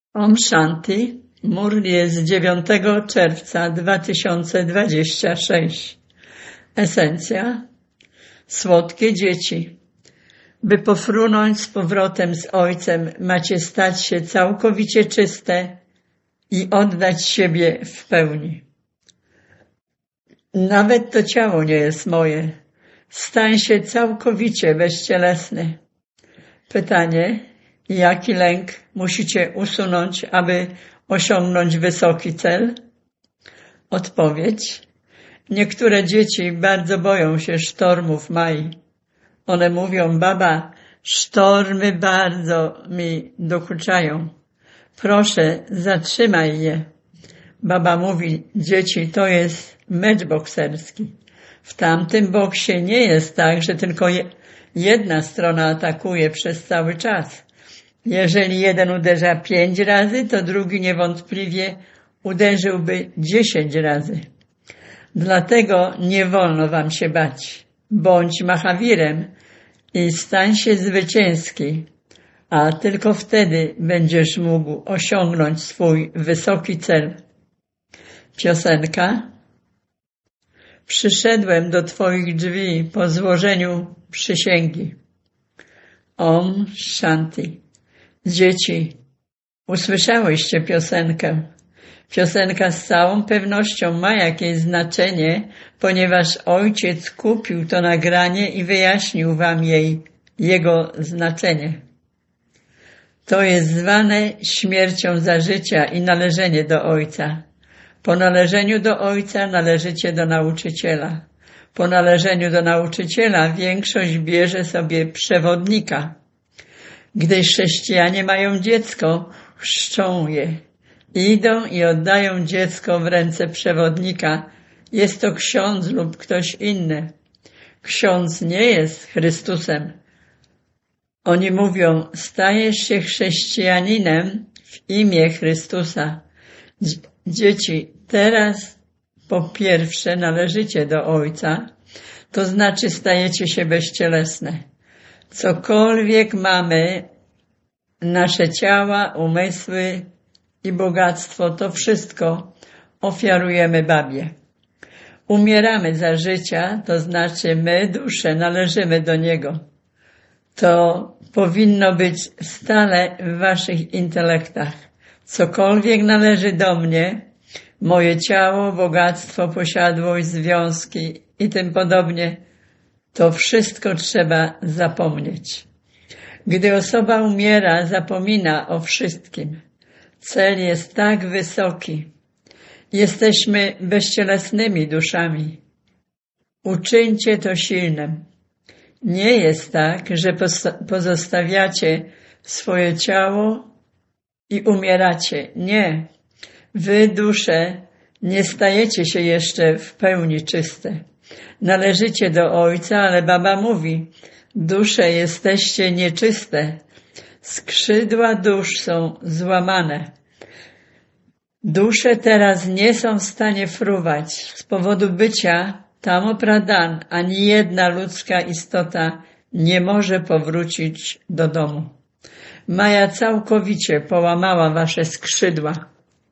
Om Shanti, Murli z 9 czerwca 2026. Esencja. Słodkie dzieci. By pofrunąć z powrotem z Ojcem, macie stać się całkowicie czyste i oddać siebie w pełni. Nawet to ciało nie jest moje. Stań się całkowicie bezcielesny. Pytanie. Jaki lęk musicie usunąć, aby osiągnąć wysoki cel? Odpowiedź. Niektóre dzieci bardzo boją się sztormów Mai. One mówią, baba, sztormy bardzo mi dokuczają. Proszę, zatrzymaj je. Baba mówi, dzieci, to jest mecz bokserski. W tamtym boksie nie jest tak, że tylko jedna strona atakuje przez cały czas. Jeżeli jeden uderza 5 razy, to drugi niewątpliwie uderzyłby 10 razy. Dlatego nie wolno wam się bać. Bądź Mahawirem i stań się zwycięski, a tylko wtedy będziesz mógł osiągnąć swój wysoki cel. Piosenka. Przyszedłem do twoich drzwi po złożeniu przysięgi. Om Shanti. Dzieci, usłyszałyście piosenkę. Piosenka z całą pewnością ma jakieś znaczenie, ponieważ Ojciec kupił to nagranie i wyjaśnił wam jego znaczenie. To jest zwane śmiercią za życia i należenie do Ojca. Po należeniu do Ojca należycie do nauczyciela. Po należeniu do nauczyciela większość bierze sobie przewodnika. Gdy chrześcijanie mają dziecko, chrzczą je. Idą i oddają dziecko w ręce przewodnika. Jest to ksiądz lub ktoś inny. Ksiądz nie jest Chrystusem. Oni mówią, stajesz się chrześcijaninem w imię Chrystusa. Dzieci, teraz po pierwsze należycie do Ojca, to znaczy stajecie się bezcielesne. Cokolwiek mamy, nasze ciała, umysły i bogactwo, to wszystko ofiarujemy babie. Umieramy za życia, to znaczy my, dusze, należymy do Niego. To powinno być stale w waszych intelektach. Cokolwiek należy do mnie, moje ciało, bogactwo, posiadłość, związki i tym podobnie, to wszystko trzeba zapomnieć. Gdy osoba umiera, zapomina o wszystkim. Cel jest tak wysoki. Jesteśmy bezcielesnymi duszami. Uczyńcie to silnym. Nie jest tak, że pozostawiacie swoje ciało i umieracie. Nie. Wy, dusze, nie stajecie się jeszcze w pełni czyste. Należycie do Ojca, ale baba mówi, dusze jesteście nieczyste. Skrzydła dusz są złamane. Dusze teraz nie są w stanie fruwać. Z powodu bycia Tamo Pradhan ani jedna ludzka istota nie może powrócić do domu. Maja całkowicie połamała wasze skrzydła.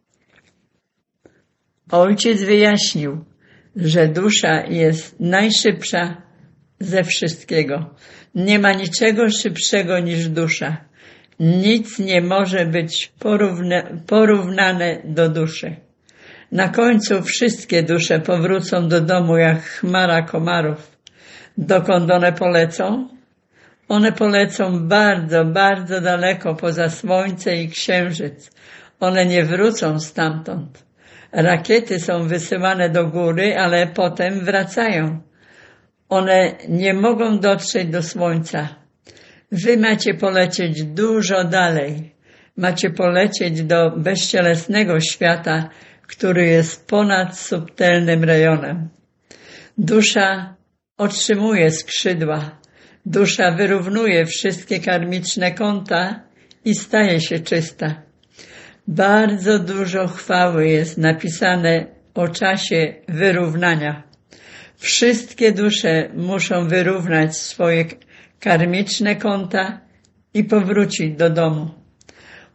Ojciec wyjaśnił, że dusza jest najszybsza ze wszystkiego. Nie ma niczego szybszego niż dusza. Nic nie może być porównane do duszy. Na końcu wszystkie dusze powrócą do domu jak chmara komarów. Dokąd one polecą? One polecą bardzo, bardzo daleko poza słońce i księżyc. One nie wrócą stamtąd. Rakiety są wysyłane do góry, ale potem wracają. One nie mogą dotrzeć do słońca. Wy macie polecieć dużo dalej. Macie polecieć do bezcielesnego świata, który jest ponad subtelnym rejonem. Dusza otrzymuje skrzydła. Dusza wyrównuje wszystkie karmiczne kąta i staje się czysta. Bardzo dużo chwały jest napisane o czasie wyrównania. Wszystkie dusze muszą wyrównać swoje karmiczne kąta i powrócić do domu.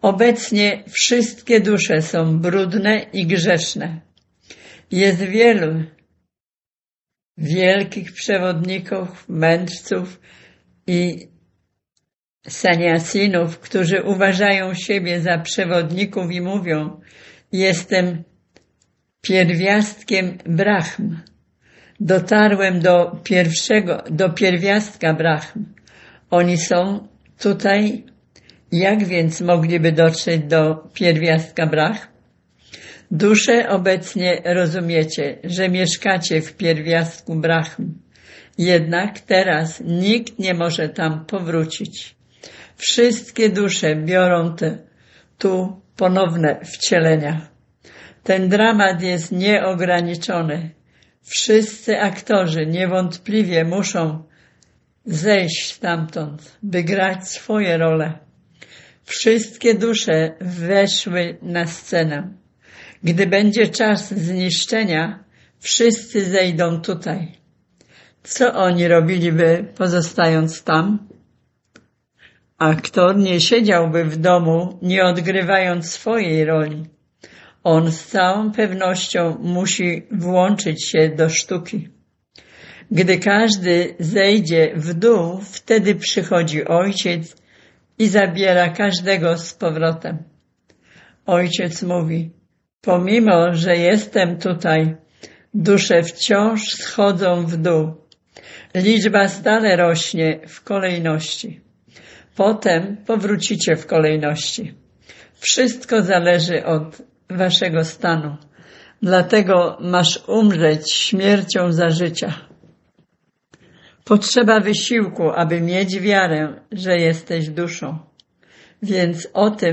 Obecnie wszystkie dusze są brudne i grzeszne. Jest wielu wielkich przewodników, mędrców i saniasinów, którzy uważają siebie za przewodników i mówią: jestem pierwiastkiem Brahm. Dotarłem do pierwiastka Brahm. Oni są tutaj. Jak więc mogliby dotrzeć do pierwiastka Brahm? Dusze obecnie rozumiecie, że mieszkacie w pierwiastku Brahm. Jednak teraz nikt nie może tam powrócić. Wszystkie dusze biorą tu ponowne wcielenia. Ten dramat jest nieograniczony. Wszyscy aktorzy niewątpliwie muszą zejść stamtąd, by grać swoje role. Wszystkie dusze weszły na scenę. Gdy będzie czas zniszczenia, wszyscy zejdą tutaj. Co oni robiliby, pozostając tam? Aktor nie siedziałby w domu, nie odgrywając swojej roli. On z całą pewnością musi włączyć się do sztuki. Gdy każdy zejdzie w dół, wtedy przychodzi Ojciec i zabiera każdego z powrotem. Ojciec mówi: pomimo, że jestem tutaj, dusze wciąż schodzą w dół. Liczba stale rośnie w kolejności. Potem powrócicie w kolejności. Wszystko zależy od waszego stanu. Dlatego masz umrzeć śmiercią za życia. Potrzeba wysiłku, aby mieć wiarę, że jesteś duszą. Więc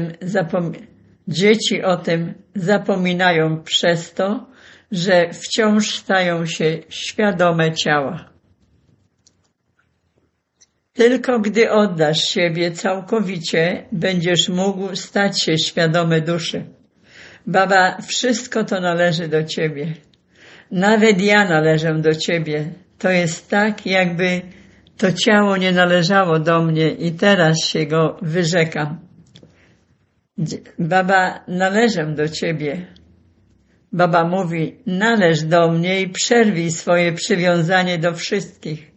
dzieci o tym zapominają przez to, że wciąż stają się świadome ciała. Tylko gdy oddasz siebie całkowicie, będziesz mógł stać się świadomy duszy. Baba, wszystko to należy do Ciebie. Nawet ja należę do Ciebie. To jest tak, jakby to ciało nie należało do mnie i teraz się go wyrzekam. Baba, należę do Ciebie. Baba mówi: należ do mnie i przerwij swoje przywiązanie do wszystkich.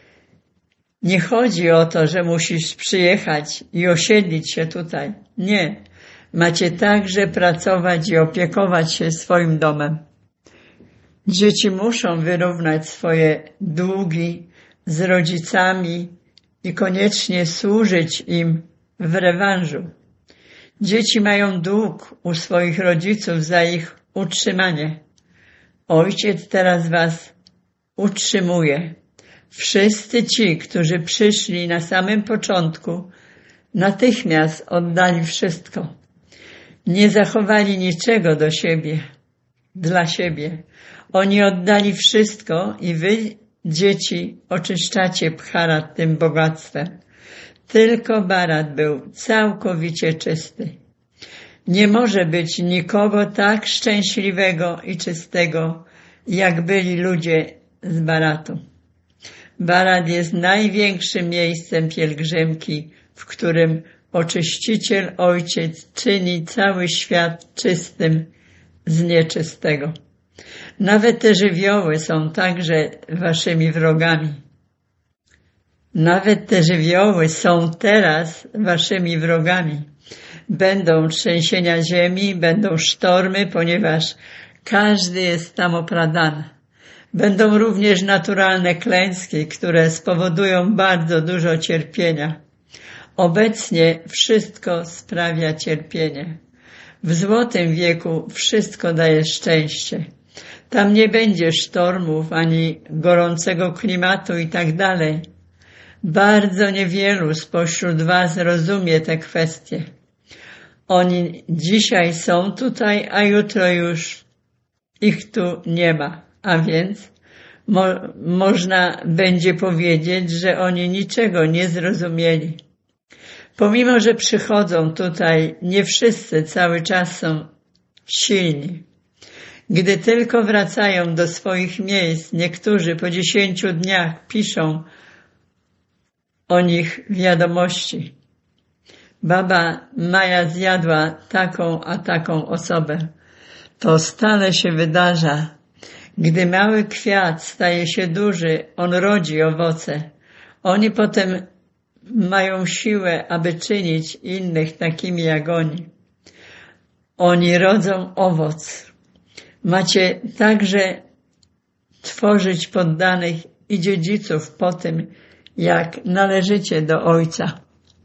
Nie chodzi o to, że musisz przyjechać i osiedlić się tutaj. Nie. Macie także pracować i opiekować się swoim domem. Dzieci muszą wyrównać swoje długi z rodzicami i koniecznie służyć im w rewanżu. Dzieci mają dług u swoich rodziców za ich utrzymanie. Ojciec teraz was utrzymuje. Wszyscy ci, którzy przyszli na samym początku, natychmiast oddali wszystko. Nie zachowali niczego dla siebie. Oni oddali wszystko i wy, dzieci, oczyszczacie Bharat tym bogactwem. Tylko Bharat był całkowicie czysty. Nie może być nikogo tak szczęśliwego i czystego, jak byli ludzie z Bharatu. Bharat jest największym miejscem pielgrzymki, w którym Oczyściciel Ojciec czyni cały świat czystym z nieczystego. Nawet te żywioły są także waszymi wrogami. Nawet te żywioły są teraz waszymi wrogami. Będą trzęsienia ziemi, będą sztormy, ponieważ każdy jest tam opradany. Będą również naturalne klęski, które spowodują bardzo dużo cierpienia. Obecnie wszystko sprawia cierpienie. W złotym wieku wszystko daje szczęście. Tam nie będzie sztormów, ani gorącego klimatu i tak dalej. Bardzo niewielu spośród was rozumie te kwestie. Oni dzisiaj są tutaj, a jutro już ich tu nie ma. A więc można będzie powiedzieć, że oni niczego nie zrozumieli. Pomimo, że przychodzą tutaj, nie wszyscy cały czas są silni. Gdy tylko wracają do swoich miejsc, niektórzy po 10 dniach piszą o nich wiadomości. baba Maja zjadła taką a taką osobę. To stale się wydarza. Gdy mały kwiat staje się duży, on rodzi owoce. Oni potem mają siłę, aby czynić innych takimi jak oni. Oni rodzą owoc. Macie także tworzyć poddanych i dziedziców po tym, jak należycie do Ojca.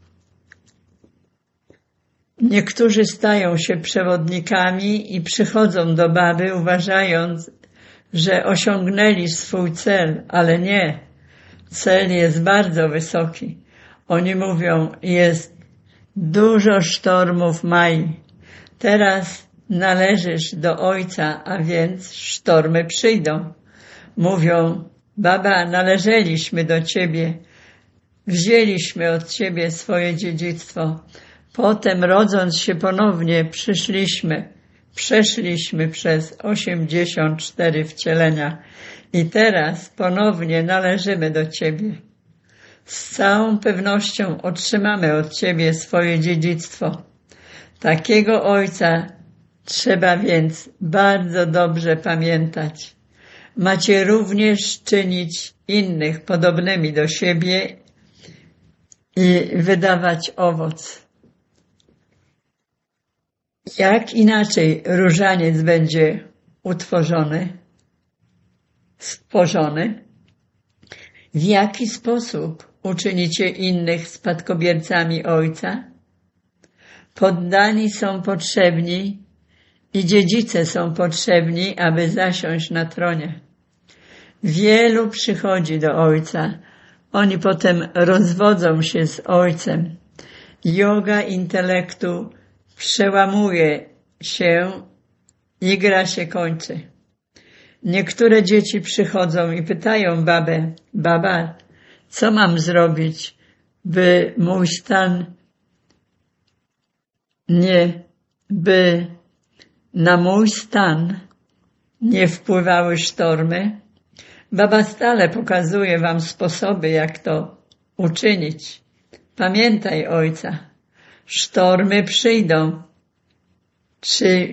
Niektórzy stają się przewodnikami i przychodzą do baby, uważając, że osiągnęli swój cel, ale nie. Cel jest bardzo wysoki. Oni mówią, jest dużo sztormów Mai. Teraz należysz do Ojca, a więc sztormy przyjdą. Mówią, baba, należeliśmy do Ciebie. Wzięliśmy od Ciebie swoje dziedzictwo. Potem, rodząc się ponownie, przeszliśmy przez 84 wcielenia i teraz ponownie należymy do Ciebie. Z całą pewnością otrzymamy od Ciebie swoje dziedzictwo. Takiego Ojca trzeba więc bardzo dobrze pamiętać. Macie również czynić innych podobnymi do siebie i wydawać owoc. Jak inaczej różaniec będzie stworzony? W jaki sposób uczynicie innych spadkobiercami Ojca? Poddani są potrzebni i dziedzice są potrzebni, aby zasiąść na tronie. Wielu przychodzi do Ojca. Oni potem rozwodzą się z Ojcem. Joga intelektu przełamuje się i gra się kończy. Niektóre dzieci przychodzą i pytają babę, baba, co mam zrobić, by na mój stan nie wpływały sztormy? Baba stale pokazuje wam sposoby, jak to uczynić. Pamiętaj Ojca, sztormy przyjdą. Czy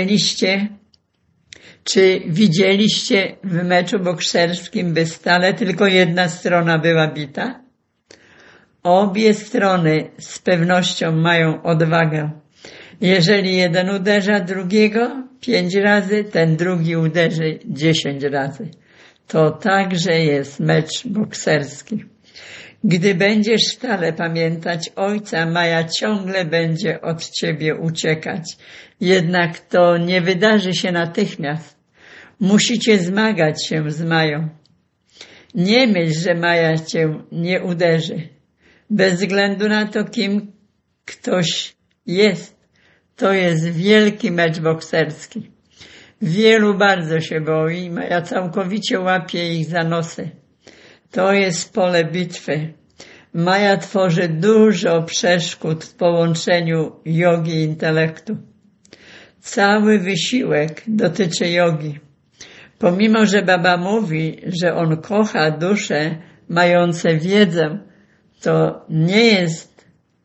widzieliście w meczu bokserskim, by stale tylko jedna strona była bita? Obie strony z pewnością mają odwagę. Jeżeli jeden uderza drugiego 5 razy, ten drugi uderzy 10 razy. To także jest mecz bokserski. Gdy będziesz stale pamiętać Ojca, Maja ciągle będzie od ciebie uciekać. Jednak to nie wydarzy się natychmiast. Musicie zmagać się z Mają. Nie myśl, że Maja cię nie uderzy. Bez względu na to, kim ktoś jest, to jest wielki mecz bokserski. Wielu bardzo się boi, Maja całkowicie łapie ich za nosy. To jest pole bitwy. Maja tworzy dużo przeszkód w połączeniu jogi i intelektu. Cały wysiłek dotyczy jogi. Pomimo, że baba mówi, że on kocha dusze mające wiedzę, to nie jest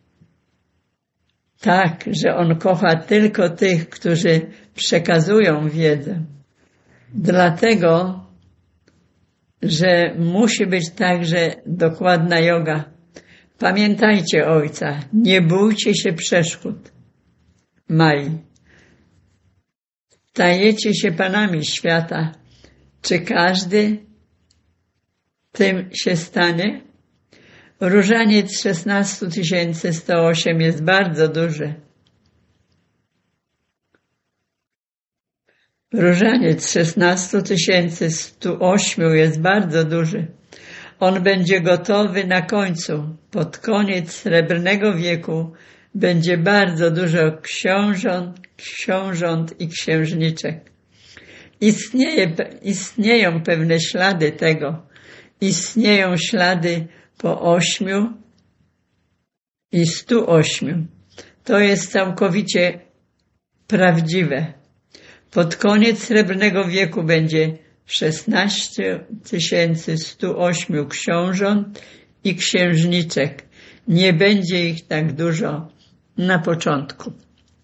tak, że on kocha tylko tych, którzy przekazują wiedzę. Dlatego, że musi być także dokładna joga. Pamiętajcie Ojca, nie bójcie się przeszkód. Mai. Stajecie się panami świata. Czy każdy tym się stanie? Różaniec 16 108 jest bardzo duży. Różaniec 16 108 jest bardzo duży. On będzie gotowy na końcu. Pod koniec Srebrnego wieku będzie bardzo dużo książąt i księżniczek. Istnieją pewne ślady tego. Istnieją ślady po 8 i 108. To jest całkowicie prawdziwe. Pod koniec Srebrnego wieku będzie 16 108 książąt i księżniczek. Nie będzie ich tak dużo na początku.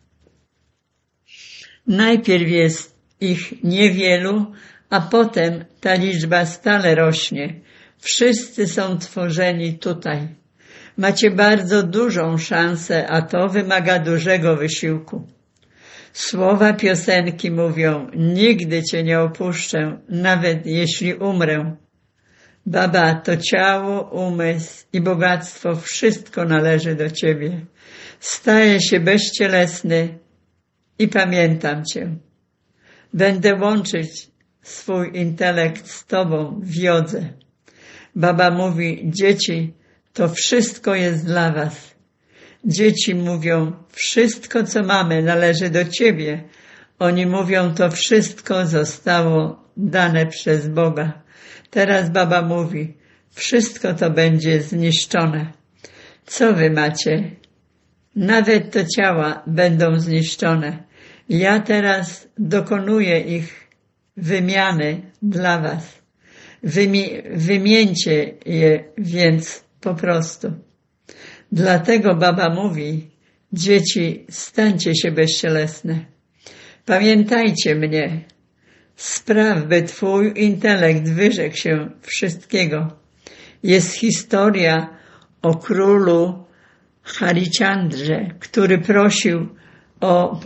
Najpierw jest ich niewielu, a potem ta liczba stale rośnie. Wszyscy są tworzeni tutaj. Macie bardzo dużą szansę, a to wymaga dużego wysiłku. Słowa piosenki mówią: nigdy Cię nie opuszczę, nawet jeśli umrę. Baba, to ciało, umysł i bogactwo, wszystko należy do Ciebie. Staję się bezcielesny i pamiętam Cię. Będę łączyć swój intelekt z Tobą w jodze. Baba mówi: dzieci, to wszystko jest dla Was. Dzieci mówią: wszystko, co mamy, należy do Ciebie. Oni mówią: to wszystko zostało dane przez Boga. Teraz baba mówi: wszystko to będzie zniszczone. Co wy macie? Nawet te ciała będą zniszczone. Ja teraz dokonuję ich wymiany dla was. Wymieńcie je więc po prostu. Dlatego baba mówi: dzieci, stańcie się bezcielesne. Pamiętajcie mnie. Spraw, by twój intelekt wyrzekł się wszystkiego. Jest historia o królu Harichandrze, który prosił o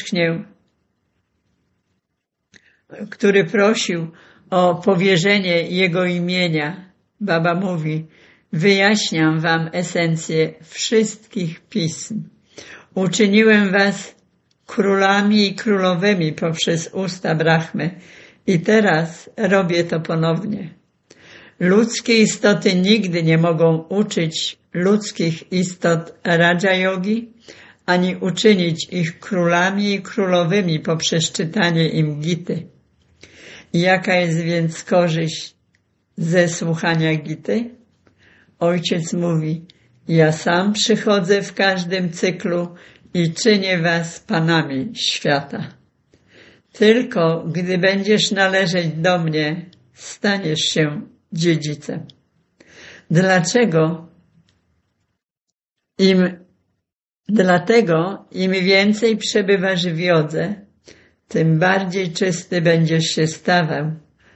powierzenie jego imienia. Baba mówi: wyjaśniam wam esencję wszystkich pism. Uczyniłem was królami i królowymi poprzez usta Brahmy i teraz robię to ponownie. Ludzkie istoty nigdy nie mogą uczyć ludzkich istot Raja Yogi, ani uczynić ich królami i królowymi poprzez czytanie im Gity. Jaka jest więc korzyść ze słuchania Gity? Ojciec mówi: ja sam przychodzę w każdym cyklu i czynię was panami świata. Tylko gdy będziesz należeć do mnie, staniesz się dziedzicem. Dlatego im więcej przebywasz w jodze, tym bardziej czysty będziesz się stawał.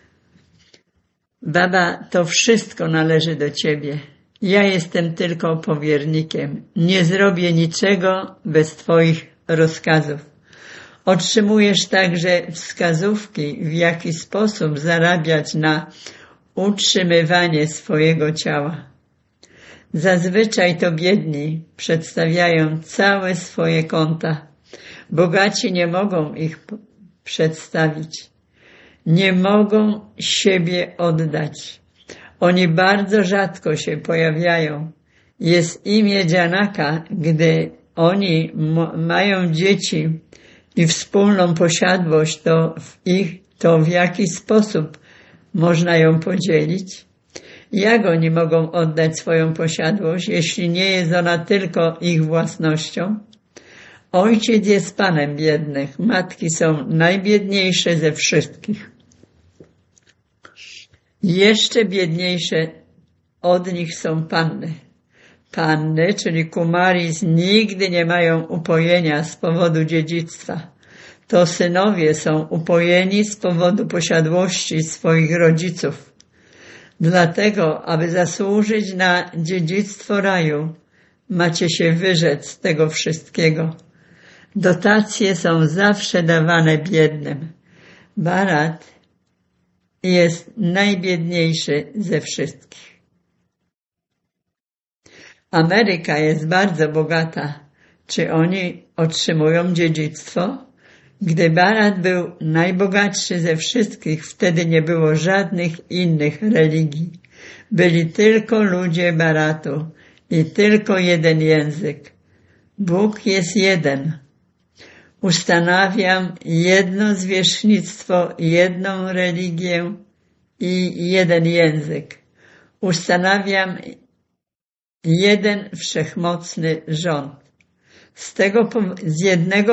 Baba, to wszystko należy do ciebie. Ja jestem tylko powiernikiem. Nie zrobię niczego bez twoich rozkazów. Otrzymujesz także wskazówki, w jaki sposób zarabiać na utrzymywanie swojego ciała. Zazwyczaj to biedni przedstawiają całe swoje konta. Bogaci nie mogą ich przedstawić. Nie mogą siebie oddać. Oni bardzo rzadko się pojawiają. Jest imię Janaka, gdy oni mają dzieci i wspólną posiadłość, to w jaki sposób można ją podzielić? Jak oni mogą oddać swoją posiadłość, jeśli nie jest ona tylko ich własnością? Ojciec jest panem biednych, matki są najbiedniejsze ze wszystkich. Jeszcze biedniejsze od nich są panny. Panny, czyli kumaris, nigdy nie mają upojenia z powodu dziedzictwa. To synowie są upojeni z powodu posiadłości swoich rodziców. Dlatego, aby zasłużyć na dziedzictwo raju, macie się wyrzec z tego wszystkiego. Dotacje są zawsze dawane biednym. Bharat jest najbiedniejszy ze wszystkich. Ameryka jest bardzo bogata. Czy oni otrzymują dziedzictwo? Gdy Bharat był najbogatszy ze wszystkich, wtedy nie było żadnych innych religii. Byli tylko ludzie Bharatu i tylko jeden język. Bóg jest jeden. Ustanawiam jedno zwierzchnictwo, jedną religię i jeden język. Ustanawiam jeden wszechmocny rząd. Z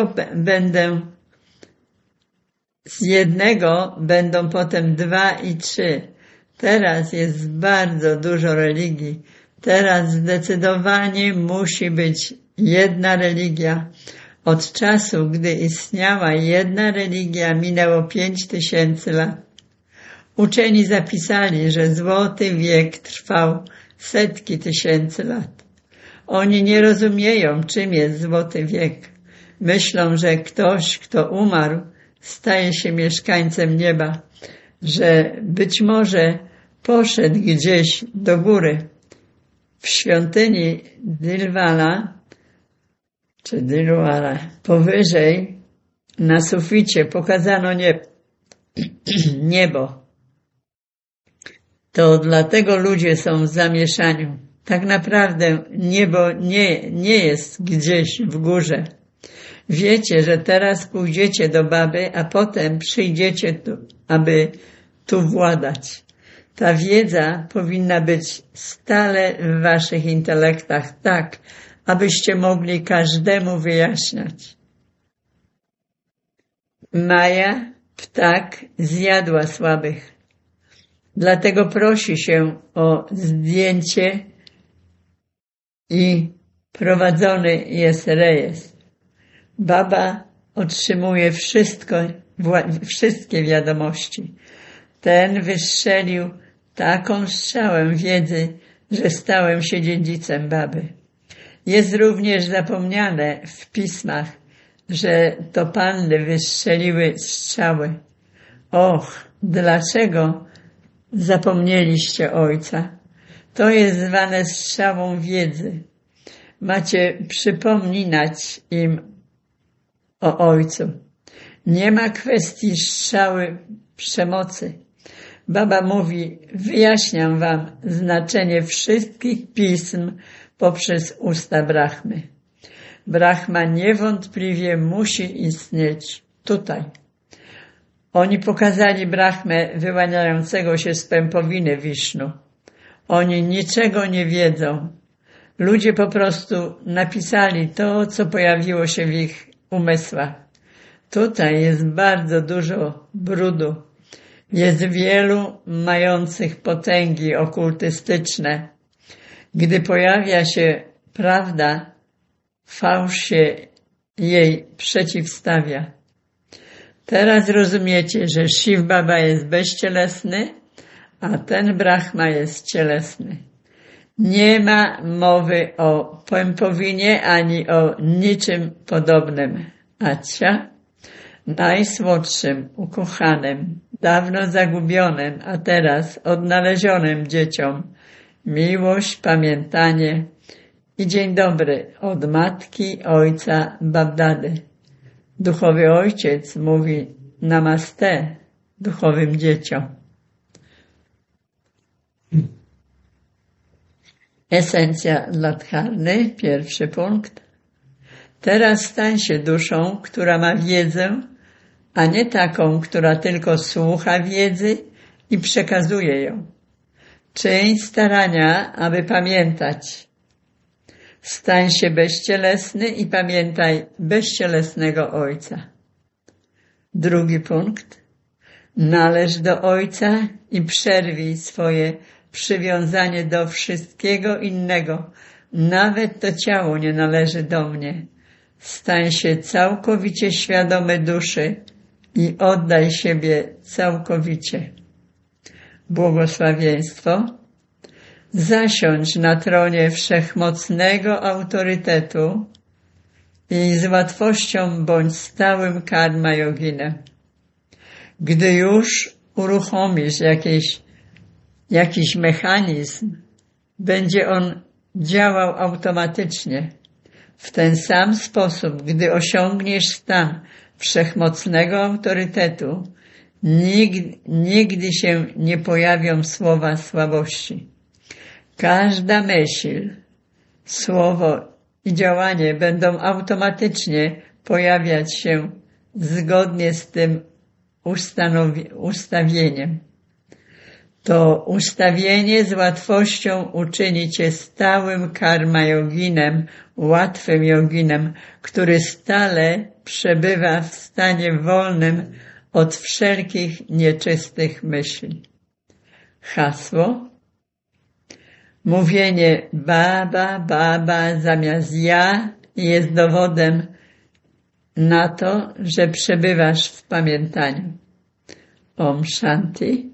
jednego będą potem 2 i 3. Teraz jest bardzo dużo religii. Teraz zdecydowanie musi być jedna religia. Od czasu, gdy istniała jedna religia, minęło 5000 lat. Uczeni zapisali, że złoty wiek trwał setki tysięcy lat. Oni nie rozumieją, czym jest złoty wiek. Myślą, że ktoś, kto umarł, staje się mieszkańcem nieba, że być może poszedł gdzieś do góry. W świątyni Dilwala, czy Dilwala, powyżej na suficie pokazano niebo. To dlatego ludzie są w zamieszaniu. Tak naprawdę niebo nie jest gdzieś w górze. Wiecie, że teraz pójdziecie do Baby, a potem przyjdziecie tu, aby tu władać. Ta wiedza powinna być stale w waszych intelektach, tak, abyście mogli każdemu wyjaśniać. Maja, ptak, zjadła słabych. Dlatego prosi się o zdjęcie i prowadzony jest rejestr. Baba otrzymuje wszystkie wiadomości. Ten wystrzelił taką strzałę wiedzy, że stałem się dziedzicem Baby. Jest również zapomniane w pismach, że to panny wystrzeliły strzały. Och, dlaczego zapomnieliście Ojca? To jest zwane strzałą wiedzy. Macie przypominać im o Ojcu. Nie ma kwestii strzały przemocy. Baba mówi, wyjaśniam wam znaczenie wszystkich pism poprzez usta Brahmy. Brahma niewątpliwie musi istnieć tutaj. Oni pokazali Brahmę wyłaniającego się z pępowiny Wisznu. Oni niczego nie wiedzą. Ludzie po prostu napisali to, co pojawiło się w ich umysłach. Tutaj jest bardzo dużo brudu. Jest wielu mających potęgi okultystyczne. Gdy pojawia się prawda, fałsz się jej przeciwstawia. Teraz rozumiecie, że Shiv Baba jest bezcielesny, a ten Brahma jest cielesny. Nie ma mowy o pępowinie ani o niczym podobnym. Acia, najsłodszym, ukochanym, dawno zagubionym, a teraz odnalezionym dzieciom miłość, pamiętanie i dzień dobry od matki, ojca, Babdady. Duchowy ojciec mówi namaste duchowym dzieciom. Esencja dla dharny, pierwszy punkt. Teraz stań się duszą, która ma wiedzę, a nie taką, która tylko słucha wiedzy i przekazuje ją. Czyń starania, aby pamiętać. Stań się bezcielesny i pamiętaj bezcielesnego Ojca. Drugi punkt. Należ do Ojca i przerwij swoje przywiązanie do wszystkiego innego. Nawet to ciało nie należy do mnie. Stań się całkowicie świadomy duszy i oddaj siebie całkowicie. Błogosławieństwo. Zasiądź na tronie wszechmocnego autorytetu i z łatwością bądź stałym karma joginem. Gdy już uruchomisz jakiś mechanizm, będzie on działał automatycznie. W ten sam sposób, gdy osiągniesz stan wszechmocnego autorytetu, nigdy się nie pojawią słowa słabości. Każda myśl, słowo i działanie będą automatycznie pojawiać się zgodnie z tym ustawieniem. To ustawienie z łatwością uczyni cię stałym karma joginem, łatwym joginem, który stale przebywa w stanie wolnym od wszelkich nieczystych myśli. Hasło. Mówienie Baba, Baba zamiast ja i jest dowodem na to, że przebywasz w pamiętaniu. Om Shanti.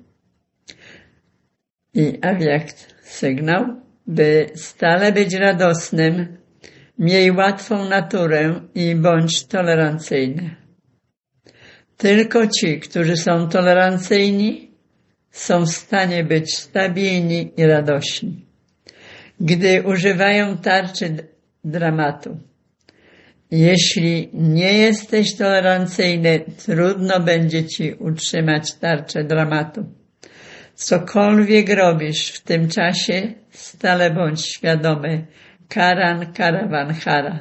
I awiakt sygnał, by stale być radosnym, miej łatwą naturę i bądź tolerancyjny. Tylko ci, którzy są tolerancyjni, są w stanie być stabilni i radośni. Gdy używają tarczy dramatu. Jeśli nie jesteś tolerancyjny, trudno będzie ci utrzymać tarczę dramatu. Cokolwiek robisz w tym czasie, stale bądź świadomy. Karan Karavanhara.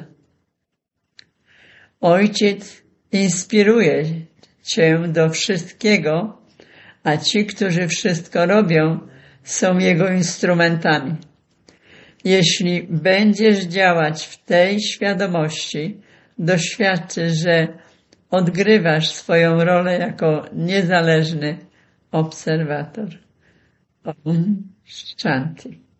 Ojciec inspiruje cię do wszystkiego, a ci, którzy wszystko robią, są jego instrumentami. Jeśli będziesz działać w tej świadomości, doświadczysz, że odgrywasz swoją rolę jako niezależny obserwator. Om Shanti.